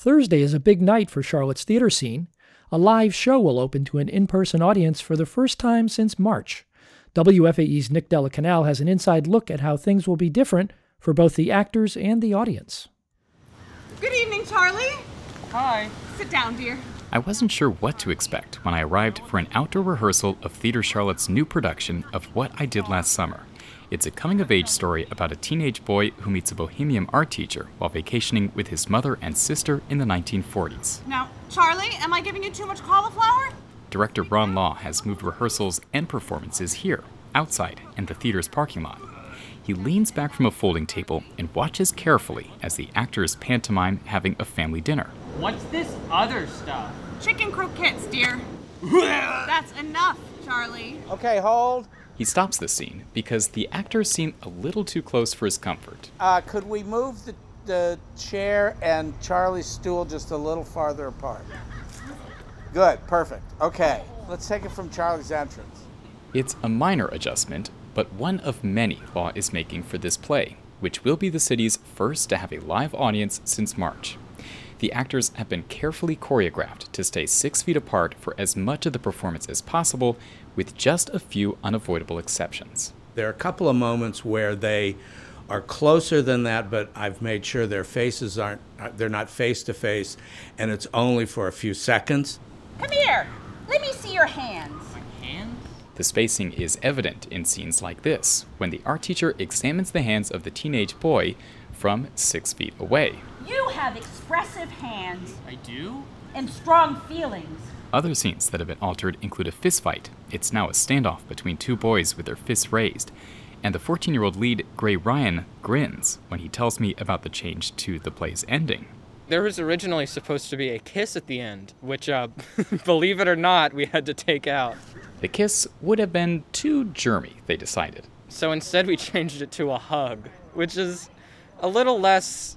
Thursday is a big night for Charlotte's theater scene. A live show will open to an in-person audience for the first time since March. WFAE's Nick Della Canal has an inside look at how things will be different for both the actors and the audience. Good evening, Charlie. Hi. Sit down, dear. I wasn't sure what to expect when I arrived for an outdoor rehearsal of Theater Charlotte's new production of What I Did Last Summer. It's a coming-of-age story about a teenage boy who meets a bohemian art teacher while vacationing with his mother and sister in the 1940s. Now, Charlie, am I giving you too much cauliflower? Director Ron Law has moved rehearsals and performances here, outside, in the theater's parking lot. He leans back from a folding table and watches carefully as the actors pantomime having a family dinner. What's this other stuff? Chicken croquettes, dear. That's enough, Charlie. Okay, hold. He stops the scene because the actors seem a little too close for his comfort. Could we move the chair and Charlie's stool just a little farther apart? Good, perfect. Okay, let's take it from Charlie's entrance. It's a minor adjustment, but one of many Law is making for this play, which will be the city's first to have a live audience since March. The actors have been carefully choreographed to stay 6 feet apart for as much of the performance as possible, with just a few unavoidable exceptions. There are a couple of moments where they are closer than that, but I've made sure their faces they're not face to face, and it's only for a few seconds. Come here. Let me see your hands. My hands? The spacing is evident in scenes like this, when the art teacher examines the hands of the teenage boy from 6 feet away. You have expressive hands. I do? And strong feelings. Other scenes that have been altered include a fistfight. It's now a standoff between two boys with their fists raised. And the 14-year-old lead, Gray Ryan, grins when he tells me about the change to the play's ending. There was originally supposed to be a kiss at the end, which, believe it or not, we had to take out. The kiss would have been too germy, they decided. So instead we changed it to a hug, which is a little less,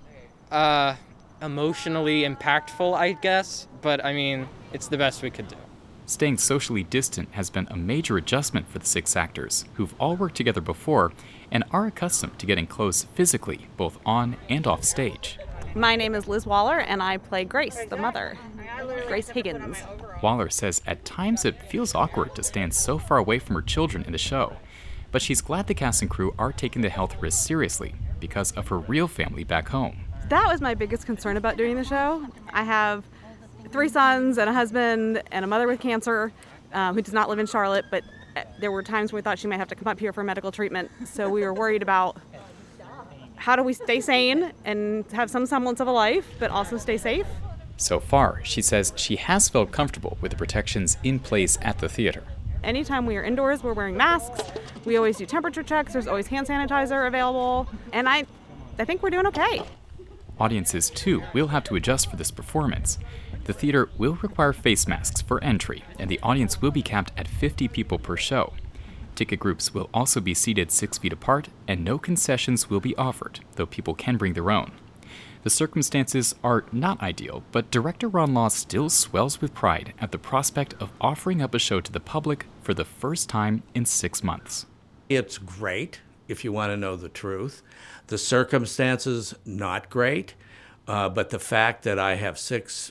emotionally impactful, I guess. But, I mean, it's the best we could do. Staying socially distant has been a major adjustment for the 6 actors, who've all worked together before and are accustomed to getting close physically, both on and off stage. My name is Liz Waller, and I play Grace, the mother, Grace Higgins. Waller says at times it feels awkward to stand so far away from her children in the show, but she's glad the cast and crew are taking the health risks seriously because of her real family back home. That was my biggest concern about doing the show. I have 3 sons and a husband and a mother with cancer who does not live in Charlotte, but there were times when we thought she might have to come up here for medical treatment, so we were worried about how do we stay sane and have some semblance of a life, but also stay safe. So far, she says she has felt comfortable with the protections in place at the theater. Anytime we are indoors, we're wearing masks. We always do temperature checks. There's always hand sanitizer available. And I think we're doing okay. Audiences, too, will have to adjust for this performance. The theater will require face masks for entry, and the audience will be capped at 50 people per show. Ticket groups will also be seated 6 feet apart, and no concessions will be offered, though people can bring their own. The circumstances are not ideal, but director Ron Law still swells with pride at the prospect of offering up a show to the public for the first time in 6 months. It's great, if you want to know the truth. The circumstances, not great, but the fact that I have 6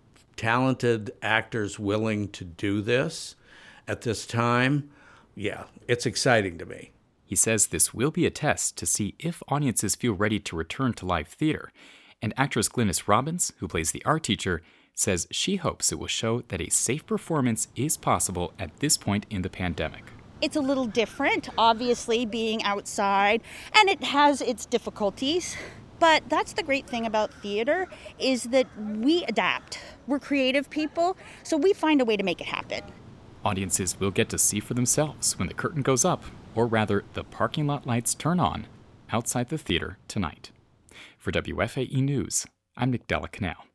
talented actors willing to do this at this time, yeah, it's exciting to me. He says this will be a test to see if audiences feel ready to return to live theater. And actress Glynis Robbins, who plays the art teacher, says she hopes it will show that a safe performance is possible at this point in the pandemic. It's a little different, obviously, being outside, and it has its difficulties. But that's the great thing about theater, is that we adapt. We're creative people, so we find a way to make it happen. Audiences will get to see for themselves when the curtain goes up, or rather, the parking lot lights turn on outside the theater tonight. For WFAE News, I'm Nick Della Canal.